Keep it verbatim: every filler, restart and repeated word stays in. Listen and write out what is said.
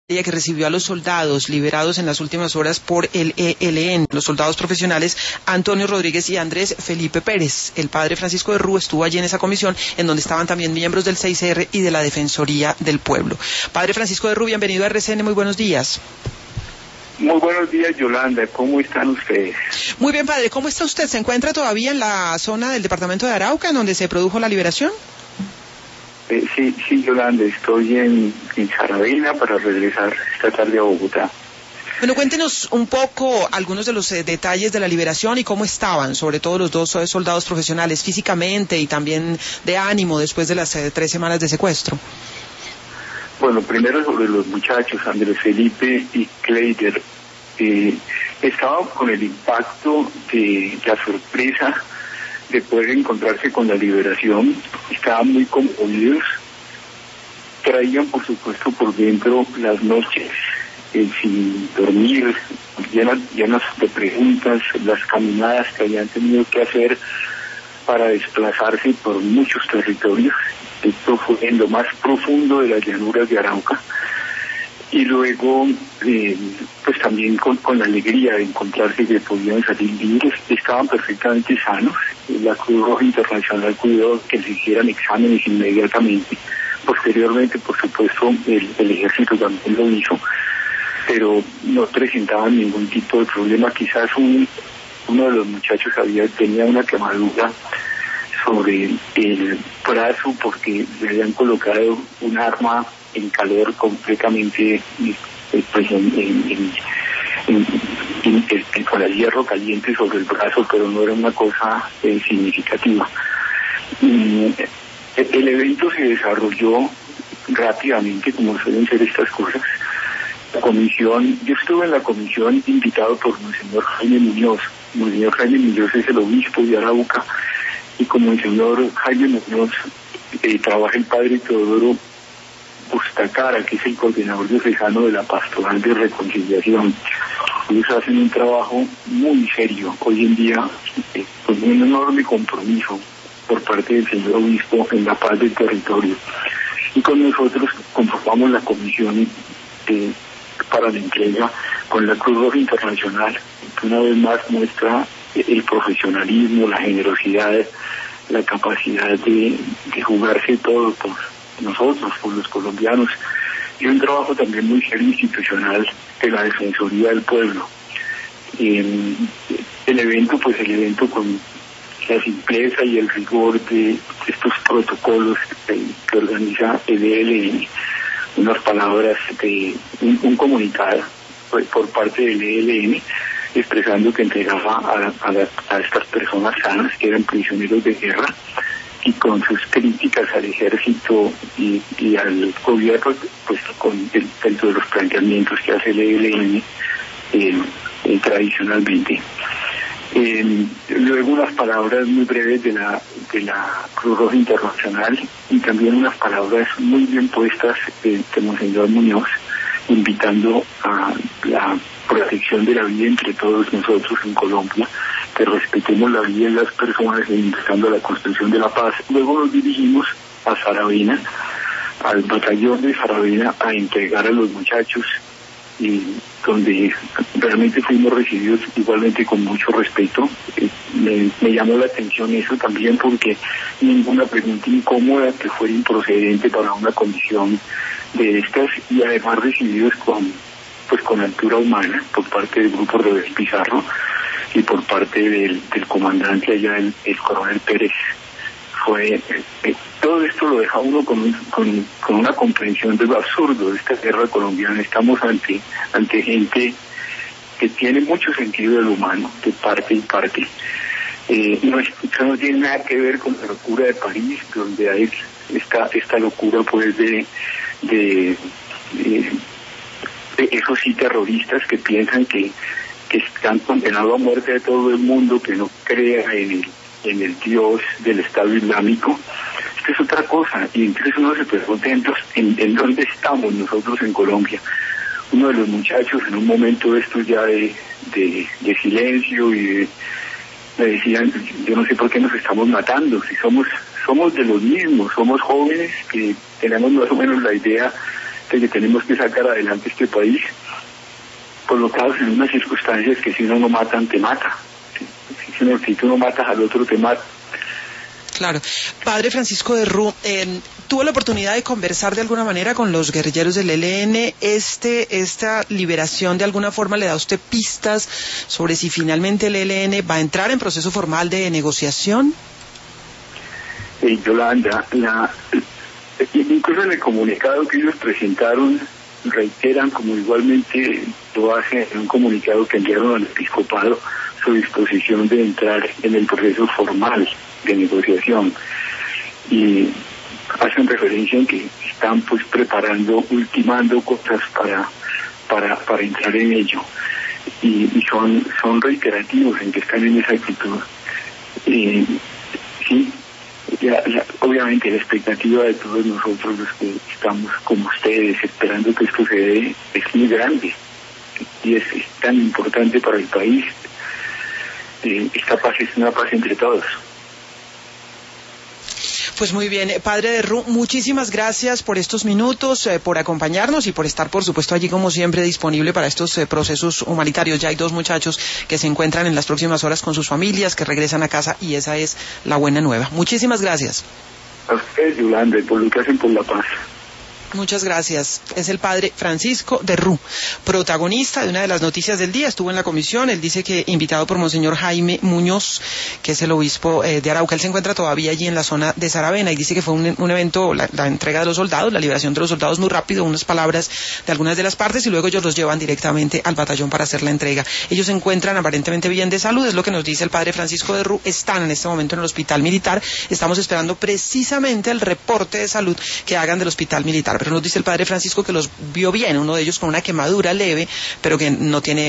que recibió a los soldados liberados en las últimas horas por el E L N, los soldados profesionales Antonio Rodríguez y Andrés Felipe Pérez. El padre Francisco de Rú estuvo allí en esa comisión, en donde estaban también miembros del seis erre y de la Defensoría del Pueblo. Padre Francisco de Rú, bienvenido a R C N, muy buenos días. Muy buenos días, Yolanda, ¿cómo están ustedes? Muy bien, padre, ¿cómo está usted? ¿Se encuentra todavía en la zona del departamento de Arauca, en donde se produjo la liberación? Eh, sí, sí, Yolanda, estoy en, en Saravena para regresar esta tarde a Bogotá. Bueno, cuéntenos un poco algunos de los eh, detalles de la liberación y cómo estaban, sobre todo los dos eh, soldados profesionales, físicamente y también de ánimo después de las eh, tres semanas de secuestro. Bueno, primero sobre los muchachos, Andrés Felipe y Kleider. Eh, estaban con el impacto de la sorpresa de poder encontrarse con la liberación, estaban muy conmovidos, traían por supuesto por dentro las noches eh, sin dormir, llenas, llenas de preguntas, las caminadas que habían tenido que hacer para desplazarse por muchos territorios. Esto fue en lo más profundo de las llanuras de Arauca. Y luego, eh, pues también con, con la alegría de encontrarse que podían salir libres, estaban perfectamente sanos. La Cruz Roja Internacional cuidó que les hicieran exámenes inmediatamente. Posteriormente, por supuesto, el, el ejército también lo hizo, pero no presentaban ningún tipo de problema. Quizás un, uno de los muchachos había tenía una quemadura sobre el brazo porque le habían colocado un arma en calor completamente pues en, en, en, en, en, en con el hierro caliente sobre el brazo, pero no era una cosa eh, significativa. Y el evento se desarrolló rápidamente, como suelen ser estas cosas. La comisión, yo estuve en la comisión invitado por Monseñor Jaime Muñoz. Monseñor Jaime Muñoz es el obispo de Arauca, y como Monseñor Jaime Muñoz eh, trabaja el padre Teodoro Bustacara, que es el coordinador diocesano de la Pastoral de Reconciliación. Ellos hacen un trabajo muy serio hoy en día, eh, con un enorme compromiso por parte del señor obispo en la paz del territorio. Y con nosotros conformamos la comisión eh, para la entrega con la Cruz Roja Internacional, que una vez más muestra el profesionalismo, la generosidad, la capacidad de, de jugarse todo por nosotros, por los colombianos, y un trabajo también muy serio institucional de la Defensoría del Pueblo. Eh, el evento, pues el evento con la simpleza y el rigor de estos protocolos que, que organiza el E L N, unas palabras de un, un comunicado pues, por parte del E L N, expresando que entregaba a, a, la, a estas personas sanas que eran prisioneros de guerra, y con sus críticas al ejército y, y al gobierno, pues con el, dentro de los planteamientos que hace el E L N eh, eh, tradicionalmente. Eh, luego unas palabras muy breves de la de la Cruz Roja Internacional y también unas palabras muy bien puestas de, de Monseñor Muñoz, invitando a la protección de la vida entre todos nosotros en Colombia, que respetemos la vida de las personas e invitando a la construcción de la paz. Luego nos dirigimos a Saravena, al batallón de Saravena, a entregar a los muchachos, y donde realmente fuimos recibidos igualmente con mucho respeto. Eh, me, me llamó la atención eso también, porque ninguna pregunta incómoda que fuera improcedente para una comisión de estas, y además recibidos con pues con altura humana por parte del grupo Rodríguez Pizarro y por parte del, del comandante allá, el, el coronel Pérez. Fue eh, todo esto lo deja uno con, con, con una comprensión de lo absurdo de esta guerra colombiana. Estamos ante ante gente que tiene mucho sentido de lo humano, de parte y parte. Eh, no, esto no tiene nada que ver con la locura de París, donde hay esta esta locura pues de de, de, de esos sí terroristas que piensan que que están condenados a muerte de todo el mundo, que no crea en el en el Dios del Estado Islámico. Esto es otra cosa, y entonces uno se pregunta en, en dónde estamos nosotros en Colombia. Uno de los muchachos en un momento de estos ya de, de, de silencio y de, me decían, yo no sé por qué nos estamos matando, si somos somos de los mismos, somos jóvenes que tenemos más o menos la idea de que tenemos que sacar adelante este país, colocados en unas circunstancias que si uno no matan, te mata. Si, uno, si tú no matas al otro, te mata. Claro. Padre Francisco de Rú, eh, ¿tuvo la oportunidad de conversar de alguna manera con los guerrilleros del E L N? Este, ¿Esta liberación de alguna forma le da a usted pistas sobre si finalmente el E L N va a entrar en proceso formal de negociación? Eh, Yolanda, la, incluso en el comunicado que ellos presentaron, reiteran, como igualmente lo hacen en un comunicado que enviaron al episcopado, su disposición de entrar en el proceso formal de negociación, y hacen referencia en que están pues preparando, ultimando cosas para para para entrar en ello, y, y son son reiterativos en que están en esa actitud. Eh, sí, ya, ya, obviamente la expectativa de todos nosotros los que estamos como ustedes esperando que esto se dé es muy grande, y es, es tan importante para el país. Eh, esta paz es una paz entre todos. Pues muy bien, Padre de Rú, muchísimas gracias por estos minutos, eh, por acompañarnos y por estar, por supuesto, allí como siempre disponible para estos eh, procesos humanitarios. Ya hay dos muchachos que se encuentran en las próximas horas con sus familias, que regresan a casa, y esa es la buena nueva. Muchísimas gracias. A ustedes, Yolanda, por lo que hacen por la paz. Muchas gracias. Es el Padre Francisco de Rú, protagonista de una de las noticias del día. Estuvo en la comisión. Él dice que invitado por Monseñor Jaime Muñoz, que es el obispo eh, de Arauca. Él se encuentra todavía allí en la zona de Saravena, y dice que fue un, un evento, la, la entrega de los soldados, la liberación de los soldados muy rápido, unas palabras de algunas de las partes, y luego ellos los llevan directamente al batallón para hacer la entrega. Ellos se encuentran aparentemente bien de salud, es lo que nos dice el Padre Francisco de Rú. Están en este momento en el hospital militar. Estamos esperando precisamente el reporte de salud que hagan del hospital militar. Pero nos dice el Padre Francisco que los vio bien, uno de ellos con una quemadura leve, pero que no tiene